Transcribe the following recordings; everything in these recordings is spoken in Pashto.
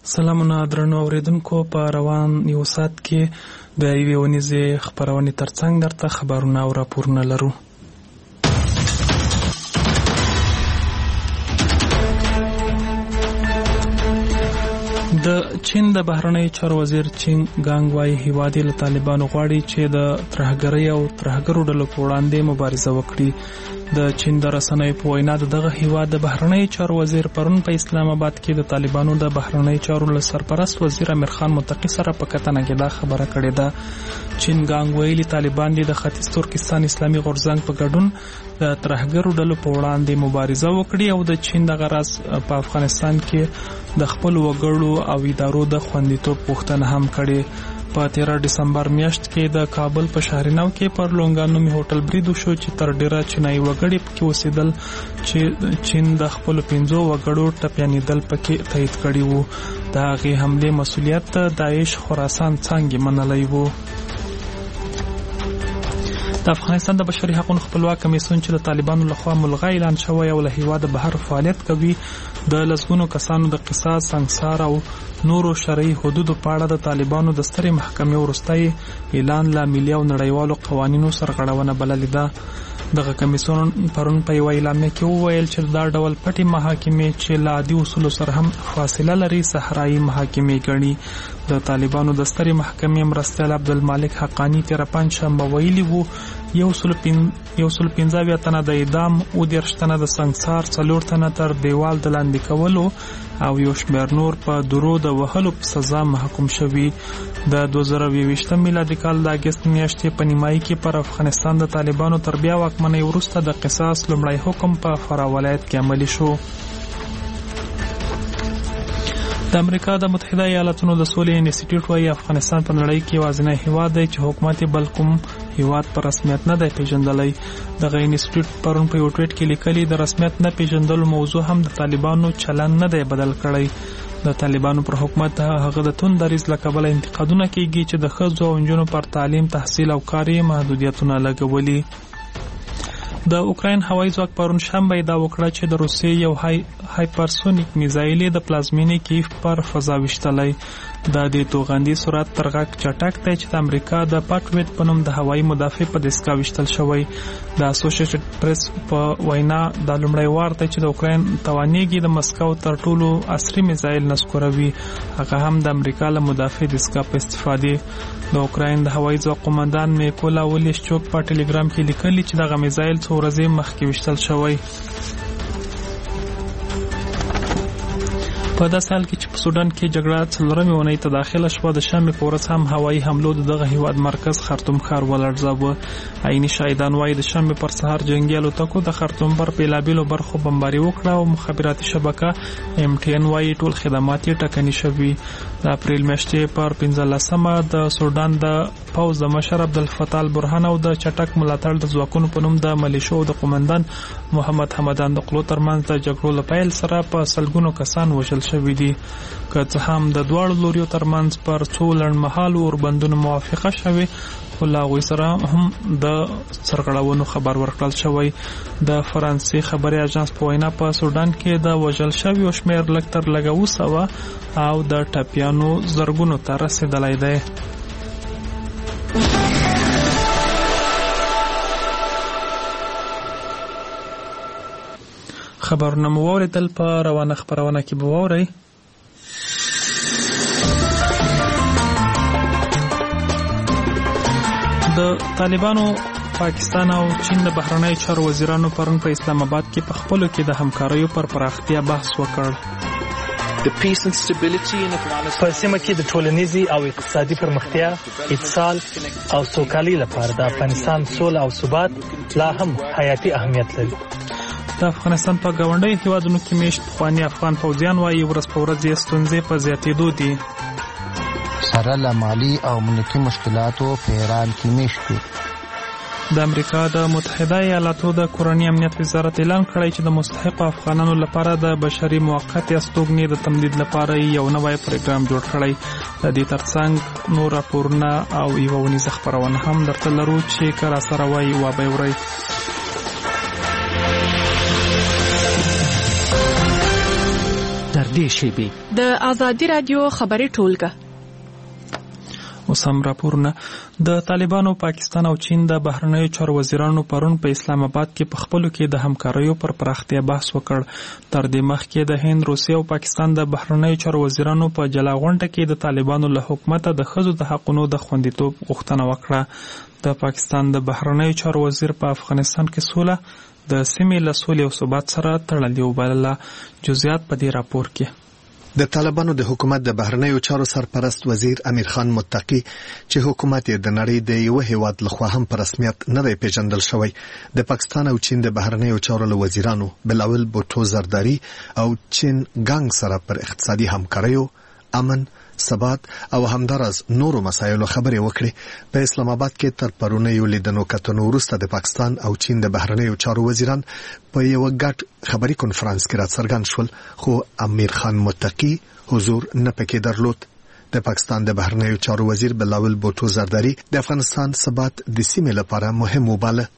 سلامونه درنو اوریدونکو، په روان یو ساعت کې د یوې ونیزې خپرونې ترڅنګ درته خبرونه او راپورونه لرو. د چین د بهرنیو چارو وزیر چینګ ګانګ وايي هیواد یې له طالبانو غواړي چې د ترهګرۍ او ترهګرو ډلو په وړاندې مبارزه وکړي. د چین د رسنیو په وینا دغه هیواد د بهرنیو چارو وزیر پرون په اسلام آباد کې د طالبانو د بهرنیو چارو له سرپرست وزیر امیر خان متقی سره په کتنه کې دا خبره کړې ده. چین ګانګ ویلي طالبان د ختیځ ترکستان اسلامي غورځنګ په ګډون د ترهګرو ډلو په وړاندې مبارزه وکړي او د چین د غرض په افغانستان کې د خپل وګړو او ادارو د خوندیتوب غوښتنه هم کړې. په 13 دسمبر میاشت کې د کابل په شهرینو کې پر لونګانومي هوټل برید وشو چې تر ډیره چینایي وګړي پکې اوسېدل چې چین د خپل 15 وګړو ټپیانېدل پکې تایید کړي وو. د هغې حملې مسؤلیت داعش خراسان څانګې منلی وو. د افغانستان د بشري حقوقو خپلواک کمیسیون چې د طالبانو لخوا ملغا اعلان شوی او له هیواده بهر فعالیت کوي د لسګونو کسانو د قصاص، سنګسار او نورو شرعي حدودو په اړه د طالبانو د سترې محکمې وروستی اعلان له ملي او نړیوالو قوانینو سرغړونه بللې ده. دغه کمیسیون پرون په یوه اعلامیه کې وویل چې دا ډول پټې محاکمې چې له عادي اصولو سره هم فاصله لري صحرایي محاکمې ګڼي. د طالبانو د سترې محکمې مرستیال عبدالمالک حقانی 13 پنجشنبه ویلي وو 115 تنه د اعدام، 19 تنه د سنګسار، 4 تنه تر دیوال د لاندې کولو او یو شمېر نور په درو د وهلو په سزا محکوم شوي. د 2020 میلادي کال د اګست میاشتې په نیمایي کې پر افغانستان د طالبانو تر بیا واکمنۍ وروسته د قصاص لومړی حکم په فراه ولایت کې عملي شو. د امریکا د متحده ایالاتونو د سولې انسټیټیوټ وايي افغانستان په نړۍ کې یوازینی هیواد دی چې حکومت بل کوم هیواد په رسمیت نه دی پیژندلی. دغه انسټیټیوټ پرون په یو ټویټ کې لیکلي د رسمیت نه پیژندلو موضوع هم د طالبانو چلن نه دی بدل کړی. د طالبانو پر حکومت هغه د توند دریځ له کبله انتقادونه کیږي چې د ښځو او نجونو پر تعلیم، تحصیل او کار یې محدودیتونه لګولي. د اوکراین هوایي ځواک پرون شنبه دا وکړه چې د روسیې یو هایپرسونیک میزایل د پلازمینې کیف پر فضا وشتلی. دا د توغندي سرعت تر غږ چټک دی چې د امریکا د پاټویټ په نوم د هوایي مدافع په دستګاه وشتل شوی. د اسوسییټډ پریس په وینا دا لومړی وار دی چې د اوکراین توانیږي د مسکو تر ټولو عصري میزایل نسکوروي، هغه هم د امریکا له مدافع دستګاه په استفادې. د اوکراین د هوایي ځواک قومندان میکولا ولیشچوک په ټلګرام کې لیکلي چې دغه میزایل څو ورځې مخکې وشتل شوی. په داسې حال کې چې په سودان کې جګړه څلورمې اونۍ ته داخله شوه، د شنبې په ورځ هم هوایي حملو د دغه هیواد مرکز خرطوم ښار ولړزاوه. عیني شاهدان وایي د شنبې پر سهار جنګي الوتکو د خرطوم پر بېلابېلو برخو بمباري وکړه او مخابراتي شبکه MTN وایي ټول خدمات یې ټکني شوي. د اپریل میاشتې پر 15مه د سودان د پوځ د مشر عبدالفتاح البرهان او د چټک ملاتړ د ځواکونو په نوم د ملیشو او د قومندان محمد حمدان د قلو ترمنځ د جګړو له پیل سره په سلګونو کسان وژل شوي دي. که څه هم د دواړو لوریو ترمنځ پر څو لنډمهالو اوربندونو موافقه شوې، خو له هغوی سره هم د سرغړونو خبر ورکړل شوی. د فرانسې خبري اژانس په وینا په سودان کې د وژل شویو شمېر لږ تر لږه 200 او د ټپیانو زرګونو ته رسېدلی دی. خبرونه مو واورېدل، په روانه خپرونه کې به واورئ. د طالبانو، پاکستان او چین د بهرنیو چارو وزیرانو پرون په اسلام آباد کې په خپلو کې د همکاریو پر پراختیا بحث وکړ. په سیمه کې د ټولنیزي او اقتصادي پرمختیا، اتصال او سوکالۍ لپاره د افغانستان سوله او ثبات لا هم حیاتي اهمیت لري. د افغانستان په ګاونډیو هیوادونو کې میشت پخواني افغان پوځیان وایي ورځ په ورځ یې ستونزې په زیاتېدو دي. سره له مالي او ملکي مشکلاتو په ایران کې میشت دي. د امریکا د متحده ایالاتو د کورني امنیت وزارت اعلان کړی چې د مستحقو افغانانو لپاره د بشري موقتې استوګنې د تمدید لپاره یو نوی پروګرام جوړ کړی. د دې ترڅنګ نور راپورونه او یوه ونیزه خپرونه هم درته لرو چې که راسره وایي وابه اورئ. در نږدې شیبې. د آزادي رادیو خبري ټولګه. اوس هم راپورونه. د طالبانو پاکستان او چین د بهرنیو چارو وزیرانو پرون په اسلام آباد کې په خپلو کې د همکاریو پر پراختیا بحث وکړ. تر دې مخکې د هند، روسیې او پاکستان د بهرنیو چارو وزیرانو په جلا غونډه کې د طالبانو له حکومته د ښځو د حقونو د خوندیتوب غوښتنه وکړه. د پاکستان د بهرنیو چارو وزیر په افغانستان کې سوله د سیمې له سولې او ثبات سره تړلې وبلله. جزئیات په دې راپور کې. د طالبانو د حکومت د بهرنیو چارو سرپرست وزیر امیر خان متقی چې حکومت یې د نړۍ د یو هیواد لخوا هم په رسمیت نه دی پیژندل شوی، د پاکستان او چین د بهرنیو چارو له وزیرانو بلاول بوټو زرداری او چین ګانګ سره پر اقتصادي همکاریو، امن، ثبات او همدارس نورو مسایلو خبرې وکړي. په اسلام آباد کې تر پرونیو لیدنو کتنو وروسته د پاکستان او چین د بهرنیو چارو وزیران په یو ګډ خبري کنفرانس کې راڅرګند شول، خو امیر خان متقی حضور نه پکې درلود. د پاکستان د بهرنیو چارو وزیر بلاول بوټو زرداری د افغانستان ثبات د سیمې لپاره مهم وباله.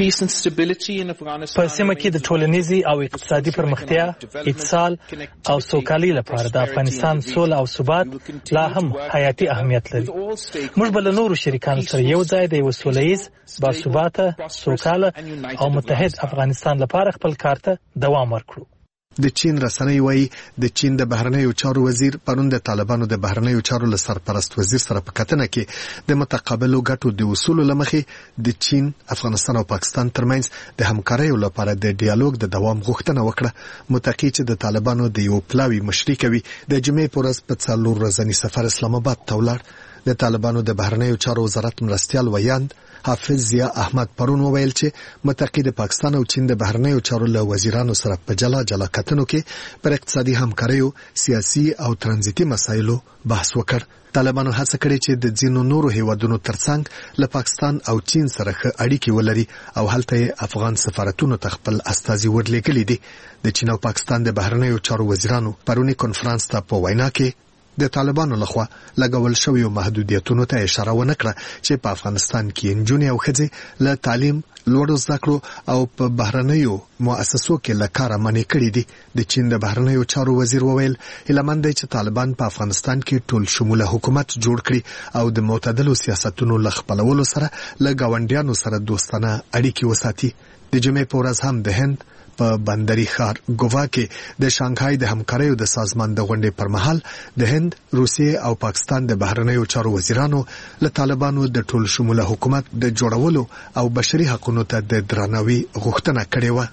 په سیمه کې د ټولنیزي او اقتصادي پرمختیا، اتصال او سوکالۍ لپاره د افغانستان سوله او ثبات لا هم حیاتي اهمیت لري. موږ به له نورو شریکانو سره یو ځای د یو سولهییز، باثباته، سوکاله او متحد افغانستان لپاره خپل کار ته دوام ورکړو. د چین رسنۍ وایي د چین د بهرنیو چارو وزیر پرون د طالبانو د بهرنیو چارو له سرپرست وزیر سره په کتنه کې د متقابلو ګټو د وصولو لمخې د چین، افغانستان او پاکستان ترمنځ د همکاریو لپاره د ډیالوګ د دوام غوښتنه وکړه. متقی چې د طالبانو د یو پلاوي مشري کوي، د جمعې په ورځ په 4 ورځني سفر اسلام آباد ته ولاړ. د طالبانو د بهرنیو چارو وزارت مرستیال ویاند حافظ ضیا احمد پرون وویل چې متقی د پاکستان او چین د بهرنیو چارو له وزیرانو سره په جلا جلا کتنو کې پر اقتصادي همکاریو، سیاسي او ترانزیتي مسایلو بحث وکړ. طالبانو هڅه کړې چې د ځینو نورو هیوادونو ترڅنګ له پاکستان او چین سره ښه اړیکې ولري او هلته افغان سفارتونو ته خپل استازي ورلېږلي دي. د چین او پاکستان د بهرنیو چارو وزیرانو پرونی کنفرانس ته په وینا کې د طالبانو لخوا لګول شویو محدودیتونو ته اشاره ونه کړه چې په افغانستان کې نجونې او ښځې له تعلیم، لوړو زده کړو او په بهرنیو مؤسسو کې له کاره منع کړي دي. د چین د بهرنیو چارو وزیر وویل هیلهمند دی چې طالبان په افغانستان کې ټول شموله حکومت جوړ کړي او د معتدلو سیاستونو له خپلولو سره له ګاونډیانو سره دوستانه اړیکې وساتي. د جمعې په ورځ هم د هند په بندري ښار ګوا کې د شانګهای د همکاریو د سازمان د غونډې پر مهال د هند، روسیې او پاکستان د بهرنیو چارو وزیرانو له طالبانو د ټول شموله حکومت د جوړولو او بشري حقوقو ته د درناوي غوښتنه کړې و.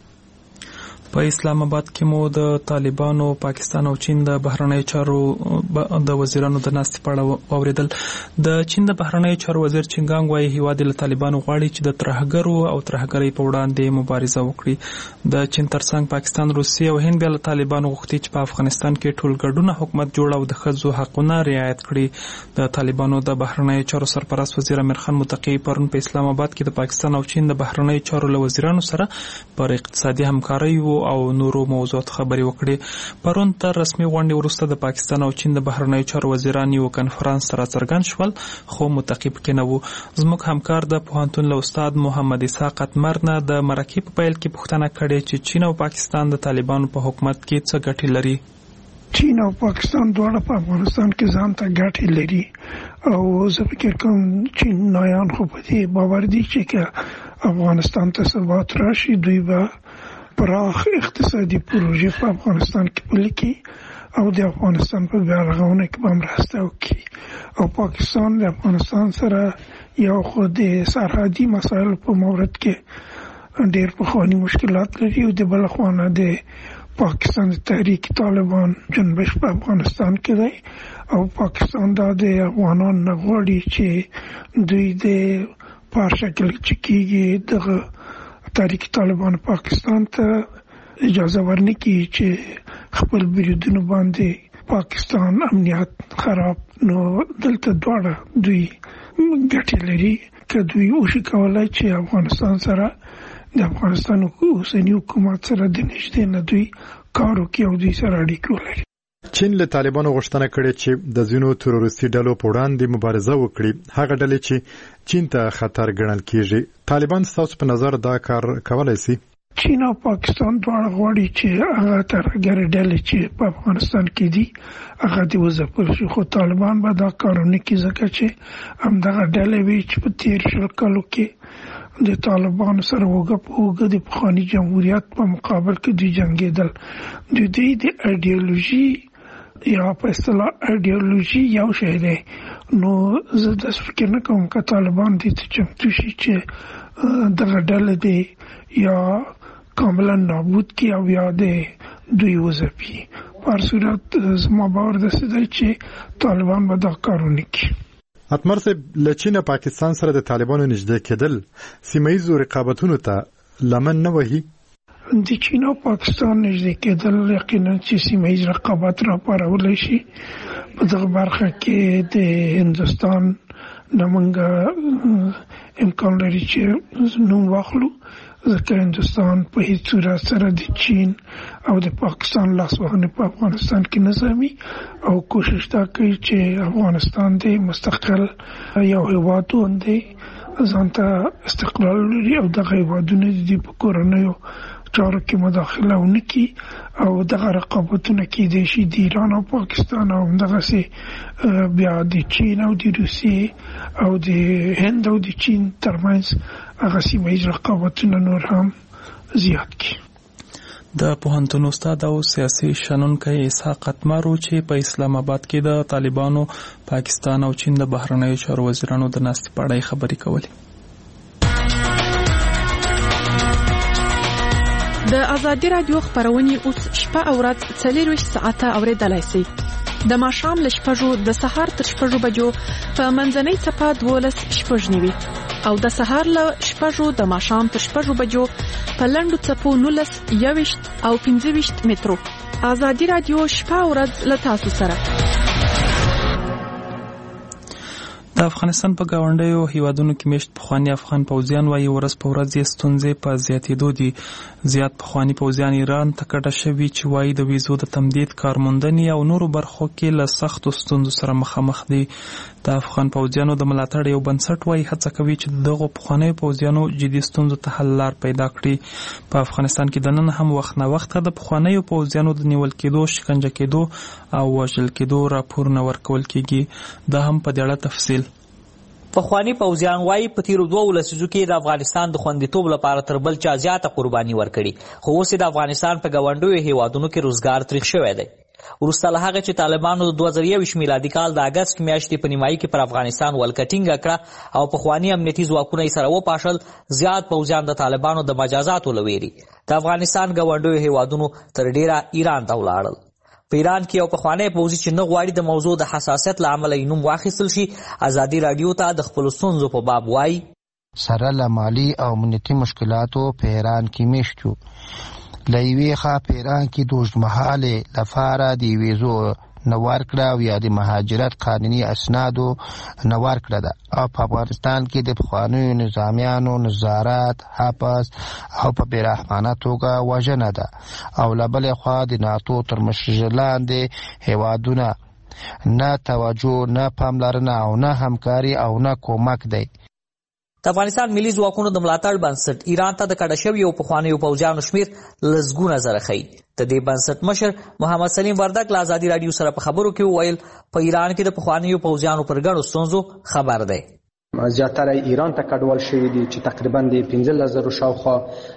په اسلام آباد کې مو د طالبانو، پاکستان او چین د بهرنیو چارو د وزیرانو د ناستې په اړه اوریدل. د چین د بهرنیو چارو وزیر چنګانګ وايي هیواد له طالبانو غواړي چې د ترهګرو او ترهګرۍ په وړاندې مبارزه وکړي. د چین ترڅنګ پاکستان، روسیې او هند بیا له طالبانو غوښتي چې په افغانستان کې ټول ګډون حکومت جوړ او د ښځو حقونه رعایت کړي. د طالبانو د بهرنیو چارو سرپرست وزیر امیر خان متقی پرون په اسلام آباد کې د پاکستان او چین د بهرنیو چارو له وزیرانو سره پر اقتصادي همکاریو او نورو موضوعات خبرې وکړې. پرون تر رسمي غونډې وروسته د پاکستان او چین د بهرنیو چارو وزیران یو کنفرانس سره څرګند شول، خو متقی پکې نه وو. زموږ همکار د پوهنتون له استاد محمد اسحاق اتمر نه د مرکې په پیل کې پوښتنه کړې چې چین او پاکستان د طالبانو په حکومت کې څه ګټې لري. چین او پاکستان دواړه په افغانستان کې ځان ته ګټې لري او زه فکر کوم چینایان خو په دې باور دي چې افغانستان ته ثبات راشي، دوی به پراخ اقتصادي پروژې په افغانستان کې پلي کړي او د افغانستان په بیا رغونه کې به مرسته وکړي. او پاکستان د افغانستان سره یو خو د سرحدي مسایلو په مورد کې ډېر پخواني مشکلات لري او د بل خوا نه د پاکستان تحریک طالبان جنبش په افغانستان کې دی او پاکستان دا د افغانان نه غواړي چې دوی د په شکل چې کېږي دغه تحریک طالبان پاکستان ته اجازه ورنکړي چې خپل بریدونو باندې پاکستان امنیت خراب. نو دلته دواړه دوی ګټې لري که دوی وشي کولای چې افغانستان سره د افغانستان اوسنی حکومت سره د نږدې نه دوی کار وکړي او دوی سره اړیکې ولري. چین له طالبانو غوښتنه کړې چې د ځینو تروریستي ډلو په وړاندې مبارزه وکړي، هغه ډلې چې چین ته خطر ګڼل کېږي. طالبان ستاسو په نظر دا کار کولای شي؟ چین او پاکستان دواړه غواړي چې هغه ترهګر ډلې چې په افغانستان کې دي هغه دې وځپل شي، خو طالبان به دا کارونه کوي ځکه چې همدغه ډلې وي چې په تېر 20 کالو کې د طالبانو سره اوږه په اوږه د پخواني جمهوریت په مقابل کې دوی جنګېدل. د دوی د ایډیالوژي یا په اصطلاح ایډیالوژي یو شی دی، نو زه داسې فکر نه کوم که طالبان دې ته چمتو شي چې دغه ډلې دی یا کاملا نابود کی او یا د دوی وځپي. په هر صورت زما باور داسې دی چې طالبان به دا کارونه کوي. اتمر صاحب، له چین پاکستان سره د طالبانو نږدې کېدل سیمه ییزو رقابتونو ته لمن نه وهي؟ د چین او پاکستان نږدې کېدل یقینا چې سیمه ییز رقابت راپارولی شي. په دغه برخه کې د هندوستان نه موږ امکان لري چې نوم واخلو، ځکه هندوستان په هیڅ صورت سره د چین او د پاکستان لاسوهنې په افغانستان کې نه زغمي او کوشش دا کوي چې افغانستان د مستقل یو هېواد وندي ځان ته استقلال لري او دغه هېوادونه د دې په کورنیو چارو کې مداخله ونه کړي او دغه رقابتونه کېدای شي د ایران او پاکستان او همدغسې بیا د چین او د روسیې او د هند او د چین ترمنځ هغه سیمه ییز رقابتونه نور هم زیات کړي. د پوهنتون استاد او سیاسي شنونکی اسحاق اتمر چې په اسلام آباد کې د طالبانو، پاکستان او چین د بهرنیو چارو وزیرانو د ناستې په اړه خبرې کولې. د ازادي رادیو خبرونه اوس شپه او ورځ 24 ساعته اوریدلای شئ. د ماښام له 6 د سهار تر 6 بجو په منځنۍ صفه 12:09 او د سهار له 6 د ماښام تر 6 بجو په لنډو صفو 19 او 15 مترو. ازادي رادیو شپه او ورځ له تاسو سره. د افغانستان په گاونډیو هیوادونو کې مشت پخوانی افغان پوځیان وايي ورځ په ورځ یې ستونزې په زیاتېدو دي. زیات پخوانی پوځیان ایران ته کډه شوي چې وايي د ویزو د تمدید، کارموندنې او نورو برخو کې له سختو ستونزو سره مخامخ دي. د افغان پوځیانو د ملاتړ یو بنسټ وايي هڅه کوي چې دغه پخوانی پوځیانو جدي ستونزو ته حل لار پیدا کړي. په افغانستان کې د نن هم وخت نه وخت د پخوانی پوځیانو د نیول کېدو، شکنجه کېدو او وژل کېدو راپورونه ورکول کېږي. دا هم په دې اړه تفصیل. پخوانی پوځیان وايي په تیرو 2 لسیزو کې د افغانستان د خوندیتوب لپاره تر بل چا زیاته قرباني ورکړي، خو اوس د افغانستان په گاونډیو هیوادونو کې روزګار تریخ شوی دی. وروسته له هغه چې طالبانو د 2021 میلادي کال د اګست میاشتې په نیمایي کې پر افغانستان ولکه ټینګه کړه او پخواني امنیتي ځواکونه یې سره وپاشل، زیات پوځیان د طالبانو د مجازاتو له ویرې د افغانستان گاونډیو هیوادونو تر ډیره ایران ته ولاړل. په ایران کې یو پخوانی پوځي چې نه غواړي د موضوع د حساسیت له امله یې نوم واخیستل شي، ازادي راډیو ته د خپلو ستونزو په باب وایي. سره له مالي او امنیتي مشکلاتو په ایران کې میشت یو. له یوې خوا په ایران کې د اوږدمهالې لپاره د ویزو نه ورکړه او یا د مهاجرت قانوني اسنادو نه ورکړه ده او په افغانستان کې د پخوانیو نظامیانو نظارت، حبس او په بېرحمانه توګه وژنه ده او له بلې خوا د ناتو تر مشرۍ لاندې هیوادونه نه توجه، نه پاملرنه او نه همکاري او نه کومک دی. د افغانستان ملي ځواکونو د ملاتړ بنسټ ایران ته د کډه شویو پخوانیو پوځیانو شمېر لسګونه زره ښیي. د دې بنسټ مشر محمد سلیم وردک له ازادي راډیو سره په خبرو کې وویل په ایران کې د پخوانیو پوځیانو پر ګڼو ستونزو خبر دی. زیاتره ایران ته کډوال شوي دي چې تقریبا د 15,000 شاوخوا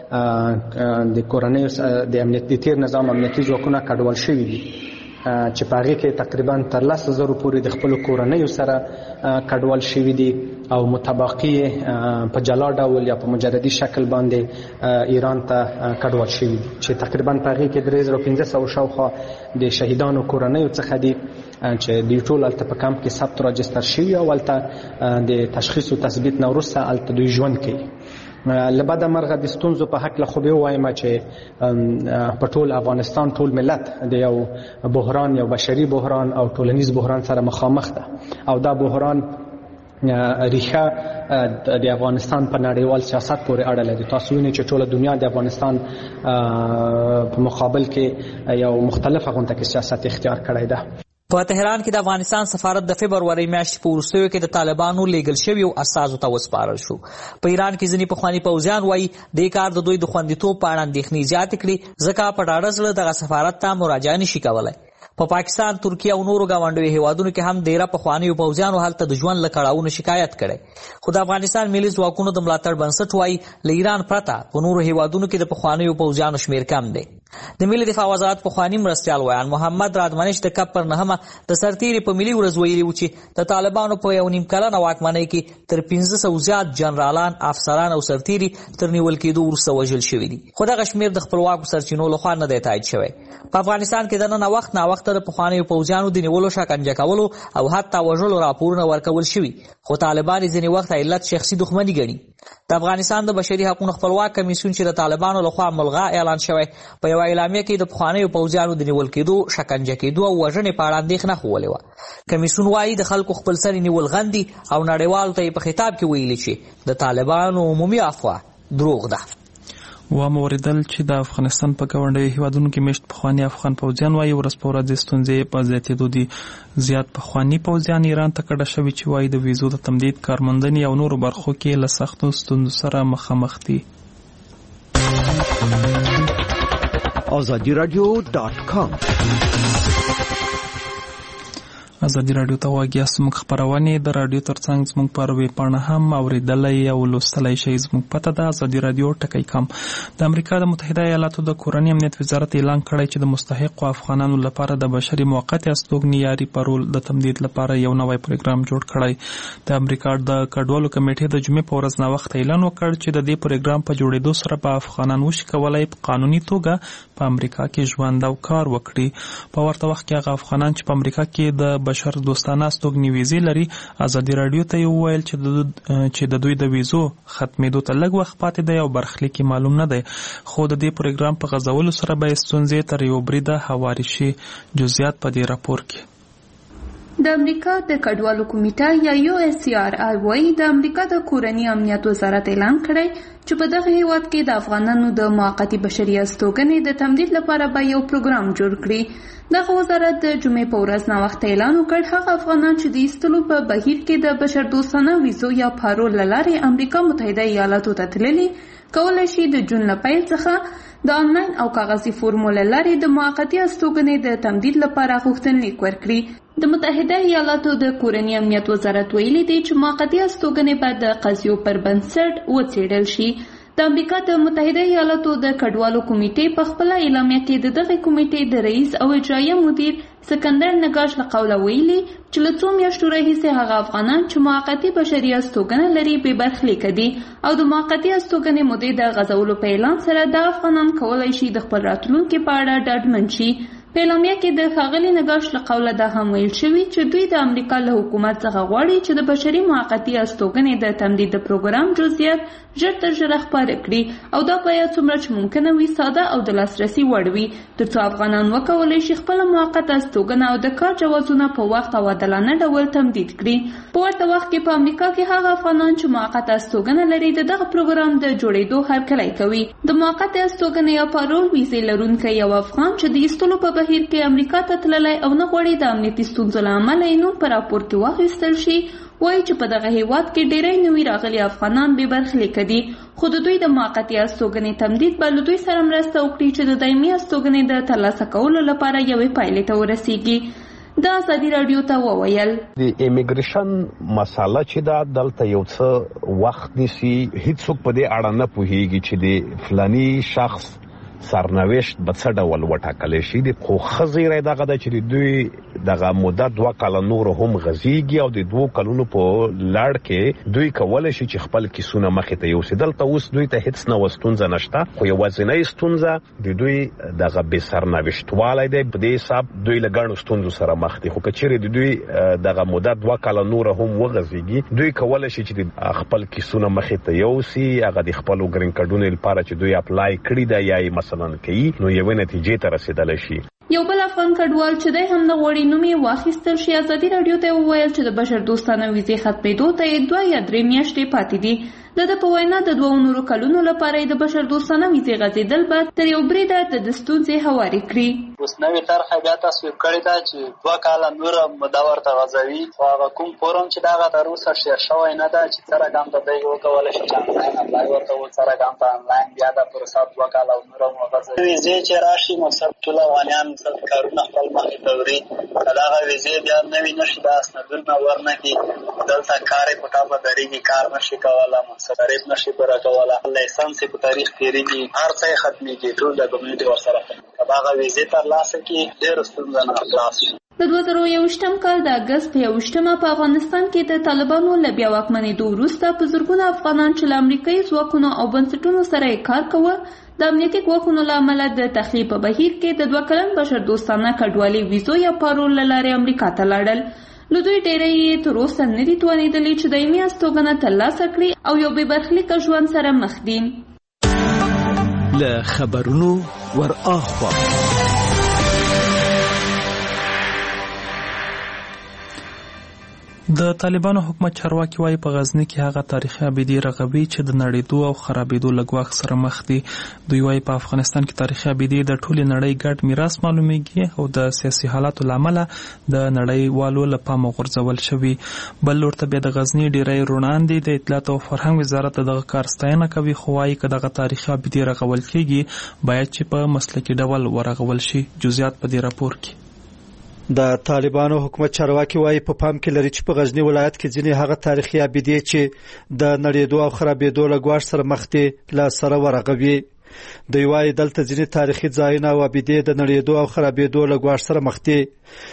د کورنیو د تیر نظام امنیتي ځواکونه کډوال شوي دي چې په هغې کې تقریبا تر 10,000 پورې د خپلو کورنیو سره کډوال شوي دي او متباقي په جلا ډول یا په مجردي شکل باندې ایران ته کډوال شوي دي چې تقریبا په هغې کې 3,500 شاوخوا د شهیدانو کورنیو څخه دي چې دوی ټول هلته په کمپ کې ثبت راجستر شوي او هلته د تشخیص او تثبیت نه وروسته هلته دوی ژوند کوي. لبعد مرغه د ستونزو په حق له خو به وایم چې په ټول افغانستان ټول ملت د یو بحران، یو بشري بحران او ټولنیز بحران سره مخامخ ده او دا بحران ریښه د افغانستان په نړیوال سیاست پورې اړه لري. تاسو وینئ چې ټوله دنیا د افغانستان په مقابل کې یو مختلفه غونډه کې سیاست اختیار کړی ده. په تهران کې د افغانستان سفارت د فبروري میاشتې په وروستیو کې د طالبانو لیږل شویو اساسو ته وسپارل شو. په ایران کې ځینې پخواني پوځیان وایي دې کار د دوی د خوندیتوب په اړه اندېښنې زیاتې کړي، ځکه په ډاډه زړه دغه سفارت ته مراجعه نشي کولی. په پاکستان، ترکیه او نورو ګاونډیو هیوادونو کې هم ډیره پخوانیو پوځیانو هلته د ژوند له کړاوونو شکایت کړی، خو د افغانستان ملي ځواکونو د ملاتړ بنسټ وایي له ایران پرته په نورو هیوادونو کې د پخوانیو پوځیانو شمیر کم دی. د ملي دفاع وزارت پخواني مرستیال ویان محمد رادمنش د کپ پر 9 د سرتیري په ملي ورځ ویلي و چې د طالبانو په 1.5 کلنه واکمنۍ کې تر 1500 زیات جنرالان، افسران او سرتیري تر نیول کېدو وروسته وژل شوي دي، خو دغه شمیر د خپلواکو سرچینو لخوا نه دی تایید شوی. په افغانستان کې دننه وخت ناوخته د پخوانیو پوځیانو د نیولو، شکنجه کولو او حتی وژلو راپورونه ورکول شوي، خو طالبان ځینې وخت علت شخصي دښمني ګڼي. د افغانستان د بشري حقوقو خپلواک کمیسیون چې د طالبانو لخوا ملغا اعلان شوی، په یوه اعلامیه کې د پخوانیو پوځیانو د نیول کېدو، شکنجه کېدو او وژنې په اړه اندېښنه ښوولې وه. کمیسیون وایي د خلکو خپل سرې نیول غندي او نړیوالو ته یې په خطاب کې ویلي چې د طالبانو عمومي افوا دروغ ده. واوریدل چې د افغانستان په ګاونډیو هیوادونو کې مشت پخواني افغان پوځیان وایي ورځ په ورځ ستونزې په زیاتېدو دي. زیات پخواني پوځیان ایران ته کډه شوي چې وایي د ویزو د تمدید، کارموندنې او نورو برخو کې له سختو ستونزو سره مخامخ دي. azadiradio.com ازادي راډیو ته واګیا زموږ خپرونې د راډیو ترڅنګ زموږ په ویب پاڼه هم اوریدلی او لوستلی شئ. زموږ پته ده ازادي راډیو ټکی کام. د امریکا د متحده ایالاتو د کورني امنیت وزارت اعلان کړی چې د مستحقو افغانانو لپاره د بشري موقتې استوګنې یاري پرول د تمدید لپاره یو نوی پروګرام جوړ کړی. د امریکا د کډوالو کمیټې د جمعې په ورځ ناوخت اعلان وکړ چې د دې پروګرام په جوړېدو سره به افغانان وشي کولی په قانوني توګه په امریکا کې ژوند او کار وکړي. په ورته وخت کې هغه افغانان چې په امریکا کې د بشر دوستانه استوګنې ویزې لري، ازادي راډیو ته یې وویل چې د دوی د ویزو ختمېدو ته لږ وخت پاتې دی او برخلیک معلوم نه دی، خو د دې پروګرام په غځولو سره به ستونزې تر یو بریده هواري شي. جزئیات په دې راپور کې. د امریکا د کډوالو کمیټه یا USCRI وایي د امریکا د کورني امنیت وزارت اعلان کړی چې په دغه هیواد کې د افغانانو د موقتي بشري استوګنې د تمدید لپاره به یو پروګرام جوړ کړي. دغه وزارت د جمعې په ورځ ناوخته اعلان وکړ هغه افغانان چې د ایستلو په بهیر کې د بشر دوستانه ویزو یا پارول له لارې امریکا متحده ایالاتو ته تللي کولی شي د جون له پیل څخه د آنلاین او کاغذي فورمو له لارې د موقتي استوګنې د تمدید لپاره غوښتنلیک ورکړي. د متحده ایالاتو د کورني امنیت وزارت ویلي دی چې موقتي استوګنې باید د قضیو پر بنسټ وڅېړل شي. د امریکا د متحده ایالاتو د کډوالو کمیټې په خپله اعلامیه کې د دغې کمیټې د رئیس او اجرایه مدیر سکندر نگاش له قوله ویلي چې له څو میاشتو راهیسې هغه افغانان چې موقتي بشري استوګنه لري بې برخلیکه دي او د موقتي استوګنې مودې د غځولو په اعلان سره د افغانان کولی شي د خپل راتلونکي په اړه ډاډمن شي. په اعلامیه کې د ښاغلي نگاش له قوله دا هم ویل شوي چې دوی د امریکا له حکومت څخه غواړي چې د بشري موقتي استوګنې د تمدید د پروګرام جزئیات ژر تر ژره خپاره کړي او دا باید څومره چې ممکنه وي ساده او د لاسرسي وړ وي تر څو افغانان وکولی شي خپله موقته استوګنه او د کار جوازونه په وخت او عادلانه ډول تمدید کړي. په ورته وخت کې په امریکا کې هغه افغانان چې موقته استوګنه لري د دغه پروګرام د جوړېدو هرکلی کوي. د موقته استوګنې یا پارول ویزې لرونکی یو افغان چې د ایستلو په بهیر کې امریکا ته تللی او نه غواړي د امنیتي ستونزو له امله یې نوم په راپور کې واخیستل شي وایي چې په دغه هیواد کې ډېری نوي راغلي افغانان بې برخلیکه دي خو د دوی د موقتي استوګنې تمدید به له دوی سره مرسته وکړي چې د دایمي استوګنې د ترلاسه کولو لپاره یوې پایلې ته ورسیږي. د ازادي راډیو ته وویل د امیګریشن مساله چې دا دلته یو څه وخت نیسي، هیڅوک په دې اړه نه پوهیږي چې د فلاني شخص سرنوشت به څه ډول وټاکلی شي. خو ښه زیری دغه ده چې د دوی دغه موده 2 کاله نور هم غځېږي او د 2 کلونو په لړ کې دوی کولی شي چې خپل کیسونه مخې ته یوسي. دلته اوس دوی ته هیڅ نوه ستونزه نشته، خو یوازینۍ ستونزه د دوی دغه بې سرنوشتوالی دی. په دې حساب دوی له ګڼو ستونزو سره مخ دي، خو که چیرې د دوی دغه موده 2 کاله نور هم وغځېږي دوی کولی شي چې خپل کیسونه مخې ته یوسي، هغه د خپلو ګرین کارډونو لپاره چې دوی اپلای کړي ده یا یې مثلا کوي نو یوې نتیجې ته رسېدلی شي. یو بل افغان کډوال چې دی هم د غوړي نوم یې واخیستل شي ازادي راډیو ته وویل چې د بشر دوستانه ویزې ختمېدو ته یې 2 یا 3 میاشتې پاتې دي. د په وینا د 2 کلونو لپاره د بشر دوستانه ویزې غځېدل به تر یو بریده د ستونزې هوارې کړي. اوس نوې طرحه بیا تصویب کړې ده چې 2 کاله نور موده ورته غځوي. خو هغه کوم فورم چې دغه تر اوسه شیر شوی نه ده چې څرنګه ته دی وکولی شي چې انلاین اپلای ورته څرنګه ته انلاین بیا د پروسه 2 کاله نور وغځوي. ویزې چې راشي مقصد ټول افغانان کارونه خپل مخې ته وړي. دغه ویزې بیا نوې نشي د اسنادونه ورنکړي. دلته کار په ټاپه درېږي، کار نشي کولی، مصرف نشي پوره کولی، لایسنس په تاریخ تېرېږي، هر څه یې ختمېږي. ټول د کمیونټي ورسره هغه ویزې ترلاسه کړي ډېرو ستونزو نه خلاص شي. د 2021 کال د اګست په 21 په افغانستان کې د طالبانو له بیا واکمنېدو وروسته په زرګونه افغانان چې له امریکایي ځواکونو او بنسټونو سره یې کار کاوه د امنیتي ګواښونو له امله د تخلیې په بهیر کې د 2 کلن بشر دوستانه کډوالۍ ویزو یا پارول له لارې امریکا ته لاړل. له دوی ډېری یې تر اوسه نه دي توانېدلي چې دایمي استوګنه ترلاسه کړي او یو بې برخلیکه ژوند سره مخ دي. له خبرونو ور اخوا د طالبانو حکومت چارواکي وايي په غزني کې هغه تاریخي ابیدې رغوي چې د نړېدو او خرابېدو له ګواښ سره مخ دي. دوی وايي په افغانستان کې تاریخي ابیدې د ټولې نړۍ ګډ میراث معلومیږي او د سیاسي حالاتو له امله د نړیوالو له پامه غورځول شوي. بل لور ته بیا د غزني ډیری روڼاندې د اطلاعات او فرهنګ وزارت دغه کار ستاینه کوي، خو وايي که دغه تاریخي ابیدې رغول کېږي باید چې په مسلکي ډول ورغول شي. جزئیات په دې راپور کې. د طالبانو حکومت چارواکي وايي په پام کې لري چې په غزنی ولایت کې ځینې هغه تاریخي ابیدې چې د نړېدو او خرابېدو له ګواښ سره مخ دي له سره ورغوي. دوی وايي دلته ځینې تاریخي ځایونه او ابیدې د نړېدو او خرابېدو له ګواښ سره مخ دي.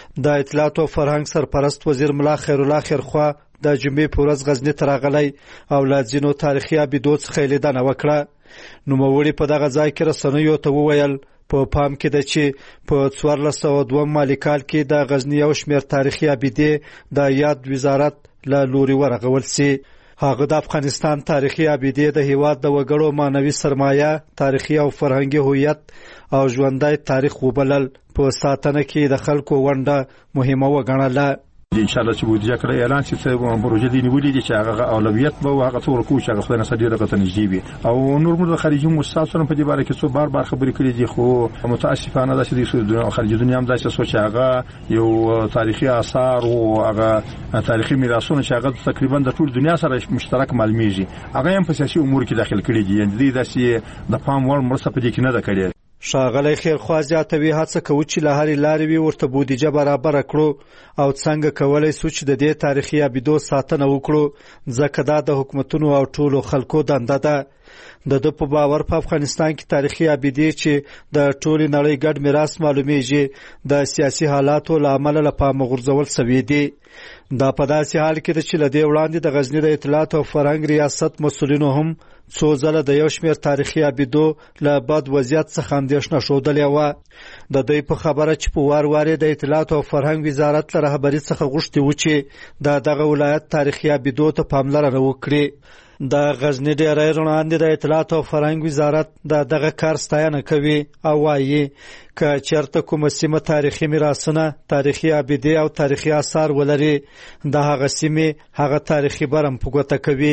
د اطلاعات او فرهنګ سرپرست وزیر ملا خیر الله خیرخوا د جمعې په ورځ غزنی ته راغلی او له ځینو تاریخي ابیدو څخه لیدنه وکړه. نوموړي په دغه ځای کې رسنیو ته وویل په پام کې ده چې په 1402 مالی کال کې د غزنی یو شمېر تاریخي ابیدې د یاد وزارت له لوري ورغول سي. هغه د افغانستان تاریخي ابیدې د هیواد د وګړو معنوي سرمایه، تاریخي او فرهنګي هویت او ژوندی تاریخ وبلل. په ساتنه کې د خلکو ونډه مهمه وګڼله. ان شاء الله چې بودیجه کړی اعلان شي چې پروژې دی نیولې دي چې هغه اولویت به هغه څور کو چې هغه خدای نه سړي رغته نږدې وي او نور موږ خارجي مؤسساتو په دې باره کې څو بار خبرې کړې دي. خو متاسفانه دا چې د خارجي دنیا هم دا چې سوچ هغه یو تاریخي آثار او هغه تاریخي میراثونه چې هغه تقریبا د ټول دنیا سره مشترک معلومیږي هغه هم په سیاسي امور کې داخل کړي دي. یعنی دا چې د پام وړ مرسته په دې کې نه ده کړې. ښاغلی خیرخوا زیاتوي هڅه کوي چې له هرې لارې وي ورته بودیجه برابره کړو او څنګه کولی شو چې د دې تاریخي ابیدو ساتنه وکړو ځکه دا د حکومتونو او ټولو خلکو دنده ده. د ده په باور په افغانستان کې تاریخي ابیدې چې د ټولې نړۍ ګډ میراث معلومیږي د سیاسي حالاتو له امله له پامه غورځول سوي دي. دا په داسې حال کې ده چې له دې وړاندې د غزني د اطلاعات او فرهنګ ریاست مسؤلینو هم څو ځله د یو شمېر تاریخي ابیدو له بد وضعیت څخه اندېښنه ښودلې وه. د دوی په خبره چې په وار وار د اطلاعات او فرهنګ وزارت له رهبري څخه غوښتي و چې دغه ولایت تاریخي ابیدو ته پاملرنه وکړي. د غزنی ډیری روڼاندې د اطلاعات او فرهنګ وزارت دغه کار ستاینه کوي او وایي که چېرته کومه سیمه تاریخي میراثونه، تاریخي ابیدې او تاریخي آثار ولري د هغه سیمې هغه تاریخي برم په ګوته کوي.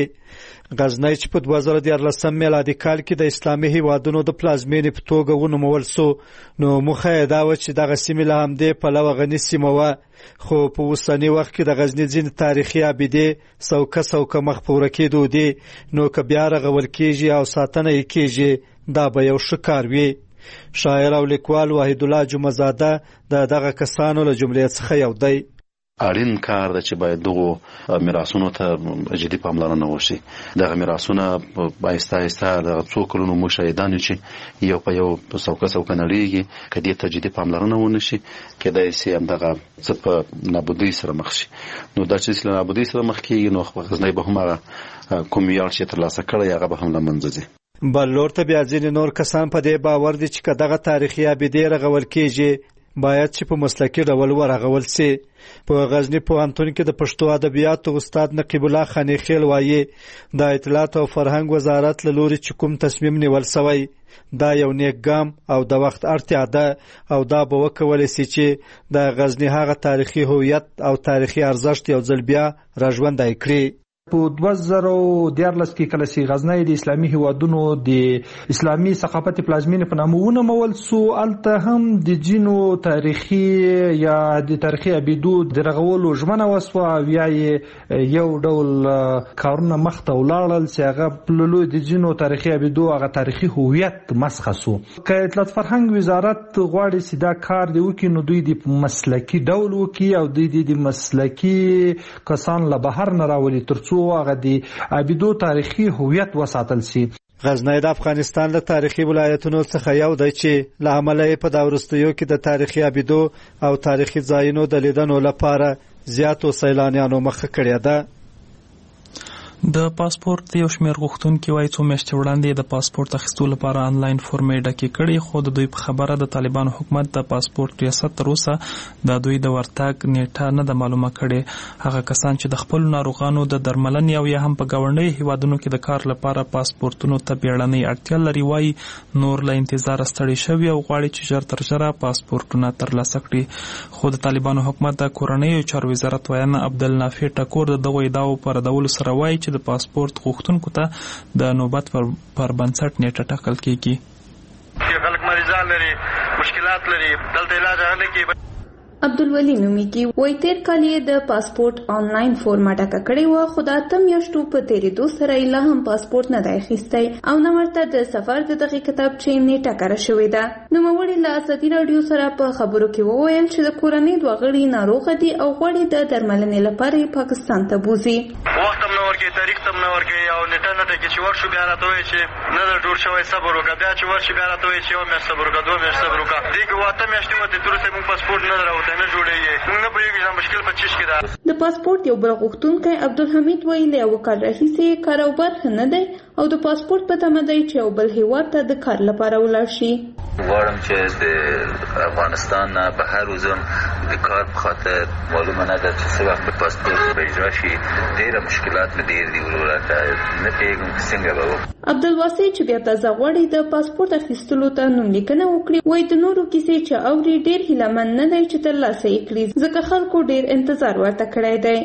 غزنی چې په 2014 میلادي کال کې د اسلامي هیوادونو د پلازمینې په توګه ونومول سو نو موخه یې دا وه چې دغه سیمې له همدې پلوه غني سیمه وه. خو په اوسني وخت کې د غزني ځینې تاریخي ابیدې څوکه مخ په ورکېدو دي نو که بیا رغول کېږي او ساتنه یې کېږي دا به یو ښه کار وي. شاعر او لیکوال وحیدالله جمعزاده دغه کسانو له جملې څخه یو دی. اړین کار ده چې باید دغه میراثونو ته جدي پاملرنه وشي. دغه میراثونه آهسته آهسته د څو کلونو مشاهدان چې یو په یو څوکه نړیږي کدی ته جدي پاملرنه ونشي کدی سي هم دغه څه په نابودۍ سره مخ شي. نو دا چې نابودۍ سره مخ کیږي نو غزنی به هم کوم یو چې ترلاسه کړی هغه به هم له منځه ځي. بل لور ته بیا ځینې نور کسان په دې باور دي چې که دغه تاریخي ابیدې رغول کېږي باید چې په مسلکي ډول ورغول شي. په غزنی پوهنتون کې د پښتو ادبیاتو استاد نقیب الله خانیخیل وایي د اطلاعات او فرهنګ وزارت له لوري چې کوم تصمیم نیول شوی دا یو نیک ګام او د وخت اړتیا ده او دا به وکولای شي چې د غزنی هغه تاریخي هویت او تاریخي ارزښت یو ځل بیا راژوندی کړي. په 2014 کې کله چې غزنی د اسلامي هیوادونو د اسلامي ثقافت پلازمینې په نامه ونومول سو، الته هم د جینو تاریخي یا د تاریخي ابیدو د رغولو ژمنه وسوه او یو ډول کارونه مخته ولاړل چې هغه پللو د جینو تاریخي ابیدو هغه تاریخي هویت مسخ سو. که اطلاعات فرهنګ وزارت غواړي چې دا کار دی وکړي نو دوی د مسلکي ډول وکړي او دوی د مسلکي کسان له بهر نه راولي ترڅو هغه د ابیدو تاریخي هویت وساتل شي. غزنی د افغانستان له تاریخي ولایتونو څخه یو دی چې له امله په دا وروستیو کې د تاریخي ابیدو او تاریخي ځایونو د لیدنو لپاره زیاتو سیلانیانو مخه کړې ده. د پاسپورت یو شمېر غوښتونکي وایي څو میاشتې وړاندې د پاسپورت اخیستو لپاره آنلاین فورم یې ډکې کړي، خو د دوی په خبره د طالبانو حکومت د پاسپورت ریاست تر اوسه د دوی د ورتګ نیټه نه ده معلومه کړې. هغه کسان چې د خپلو ناروغانو د درملنې او یا هم په ګاونډیو هیوادونو کې د کار لپاره پاسپورتونو ته بیړنۍ اړتیا لري وایي نور له انتظاره ستړي شوي او غواړي چې ژر تر ژره پاسپورتونه ترلاسه کړي. خو د طالبانو حکومت د کورنیو چارو وزارت ویاند عبدالنافع ټکور د دغو ادعاو پر ردولو سره وایي چې د پاسپورت غوښتونکو ته د نوبت پر بنسټ نیټه ټاکل کیږي. خلک مریضان لري، مشکلات لري، دلته علاج نه کیږي. عبدالولی نومیږي وایي تیر کال یې د پاسپورت آنلاین فورم ډکه کړې وه، خو د 8 میاشتو په تېرېدو سره یې لا هم پاسپورت نه دی اخیستی او نه ورته د سفر د دغې کتابچې نیټه کره شوې ده. نوموړي له ازادي راډیو سره په خبرو کې وویل چې د کورنۍ 2 غړي ناروغه دي او غواړي د درملنې لپاره یې پاکستان ته بوځي. وخت هم نه ورکوي، تاریخ ته هم نه ورکوي او نیټه نه ټاکي چې ورشو بیا راته وایي چې نه ده جوړ شوی صبر وکړه، بیا چې ورشي بیا راته وایي چې 1 میاشت صبر وکړه، 2 میاشت صبر وکړه. دې کې 8 میاشتې وتې تر اوسه موږ پاسپورت نه ده راوتی، نه جوړېږي. د پاسپورت یو بل غوښتونکی عبدالحمید وایي له یو کال راهیسې کاروبار ښه نه دی او د پاسپورت په تمه دی چې یو بل هیواد ته د کار لپاره ولاړ شي. غواړم چې د افغانستان نه بهر وځم د کار په خاطر، معلومه نه ده چې څه وخت به پاسپورت به اجرا شي. ډېره مشکلات مې ډېر دي وروره، نه پوهېږم څنګه به وکړم. عبدالواسع چې بیا تازه غواړي د پاسپورت اخیستلو ته نوملیکنه وکړي وایي د نورو کیسې چې اوري ډېر هیلهمند نه دی چې ترلاسه یې کړي ځکه خلکو ډېر انتظار ورته کړی دی.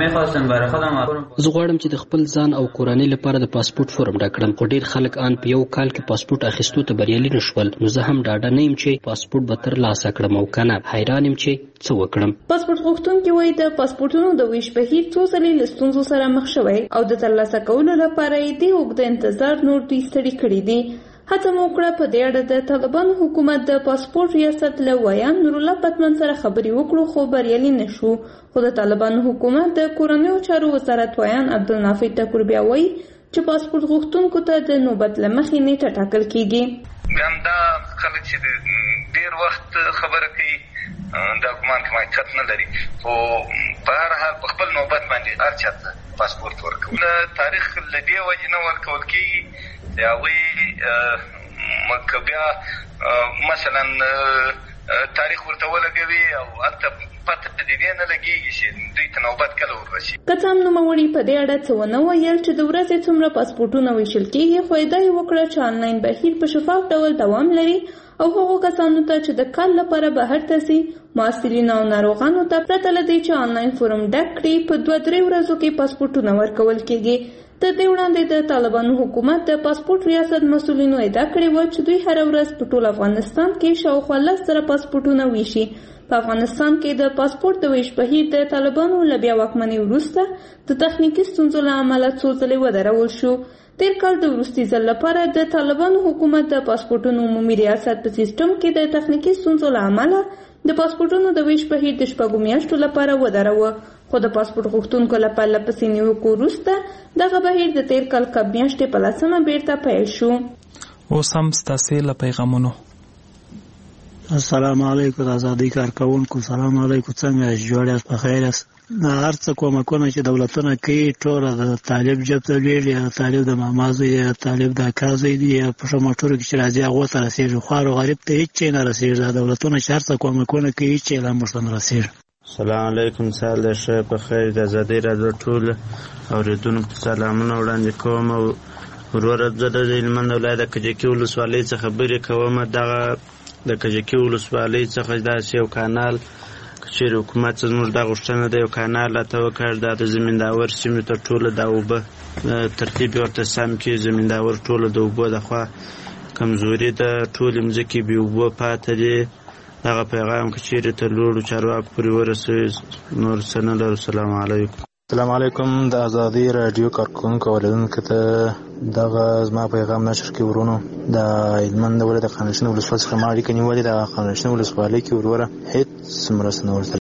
زه غواړم چې د خپل ځان او کورنۍ لپاره د پاسپورت فورم ډک کړم، خو ډېر خلک ان په یو کال کې پاسپورت اخیستو ته بریالي نه شول. نو زه هم ډاډه نه یم چې پاسپورت به ترلاسه کړم او که نه حیران یم چې څه وکړم. پاسپورت غوښتونکي وایي د پاسپورتونو د ویش بهیر څو ځلې له ستونزو سره مخ شوی او د ترلاسه کولو لپاره یې د اوږده انتظار نور دوی ستړي کړي دي. هڅه مو وکړه په دې اړه د طالبانو حکومت د پاسپورت ریاست له ویاند نورالله پتمن سره خبرې وکړو خو بریالي نه شو. خو د طالبانو حکومت د کورنیو چارو وزارت ویاند عبدالنافع ټکور بیا وایي چې پاسپورت غوښتونکو ته د نوبت له مخې نیټه ټاکل کیږي. همدا خلک چې ډېر وخت خبره کوي دا ګمان کوم حقیقت نه لري، خو په هر حال په خپل نوبت باندې هر چا ته پاسپورت ورکول تاریخ له دې وجې نه ورکول کېږي چې هغوی که بیا مثلا تاریخ ورته ولګوي او هلته پته د دې نه لګېږي چې دوی ته نوبت کله ورسي. که څه هم نوموړي په دې اړه څه ونه ویل چې د ورځې څومره پاسپورټونه ویشل کېږي، خو ادعا یې وکړه چې آنلاین بهیر په شفاف ډول دوام لري او هغو کسانو ته چې د کار لپاره بهر ته ځي، محصلینو او ناروغانو ته پرته له دې چې آنلاین فورم ډک کړي په 2-3 ورځو کې پاسپورټونه ورکول کېږي. تر دې وړاندې د طالبانو حکومت د پاسپورت ریاست مسؤلینو ادعا کړې وه چې دوی هره ورځ په ټول افغانستان کې شاوخوا 10,000 پاسپورټونه ویشي. په افغانستان کې د پاسپورت د ویش بهیر د طالبانو له بیا واکمنۍ وروسته د تخنیکي ستونزو له امله څو ځلې ودرول شو. تیر کال د وروستي ځل لپاره د طالبانو حکومت د پاسپورټونو عمومي ریاست په سیستم کې د تخنیکي ستونزو له امله د پاسپورټونو د ویش بهیر د 6 میاشتو لپاره ودروه، خو د پاسپورت غوښتونکو له پرله پسې نیوکو وروسته دغه بهیر د تیر کال کب میاشتې په 10 بیرته پیل شو. اوس هم ستاسې له پیغامونو. السلام علیکم د ازادۍ کارکوونکو، سلام علیکم، څنګه یاست؟ جوړ یاست؟ په خیر یاست؟ هر څه کومکونه چې دولتونه کوي ټوله د طالب جب ته لویږي یا طالب د ماما زوی یا طالب د اکا زوی دی یا په موټرو کې چې راځي هغو ته رسېږي خوار و غریب ته هېڅ شی نه رسېږي دا دولتونه چې هر څه کومکونه کوي هېڅ شی لا موږ ته نه رسېږي. سلام علیکم. سهار د ښه په خیر. د ازادۍ راډیو ټول اورېدونکو ته سلامونه وړاندې کوم. وروره زه د هلمند ولایت د کجکي ولسوالۍ څخه خبرې کوم. دغه د کجکي ولسوالۍ څخه داسې یو کانال چیرې حکومت زموږ دا غوښتنه ده یو کانال راته وکړ دا د زمینداور سیمې ته ټوله دا اوبه ترتیب یې ورته سم کړي. زمینداور ټوله د اوبو لخوا کمزوري ده ټولې مځکې بې اوبو پاته دي. دغه پیغام که چیرې تر لوړو چارواکو پورې ورسوي نور څه نه لرو. السلام علیکم. السلام علیکم. د ازادۍ راډیو کارکونکو اوریدونکو ته دغه زما پیغام نشر کې ورونو د هلمند ولایت د خانشین ولسوالۍ څخه ما اړیکه نیولې. د خانشین ولسوالۍ کې وروره هېڅ مرسته نه ورته